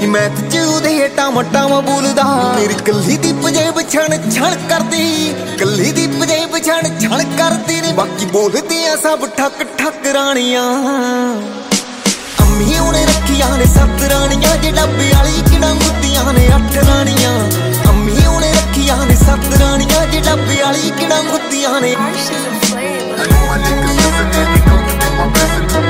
ਮੈਂ ਤੇ ਚੂਦੇ ਟਾਮਾ ਬੋਲਦਾ ਮੇਰੀ ਕੱਲੀ ਦੀ ਪਜੇਬ ਛਣ ਛਣ ਕਰਦੀ, ਕੱਲੀ ਦੀ ਪਜੇਬ ਛਣ ਛਣ ਕਰਦੀ ਨੇ ਬਾਕੀ ਬੋਲਦੇ ਆ ਸਭ ਠੱਕ ਠੱਕ ਰਾਣੀਆਂ। ਅੰਮੀ ਉਹਨੇ ਰੱਖੀਆਂ ਨੇ 7 ਰਾਣੀਆਂ, ਜੇ ਡੱਬੇ ਵਾਲੀ ਕਿਹੜਾ ਮੁੱਤੀਆਂ ਨੇ 8 ਰਾਣੀਆਂ। ਅੰਮੀ ਉਹਨੇ ਰੱਖੀਆਂ ਨੇ 7 ਰਾਣੀਆਂ, ਜੇ ਡੱਬੇ ਵਾਲੀ ਕਿਹੜਾ ਮੁੱਤੀਆਂ ਨੇ।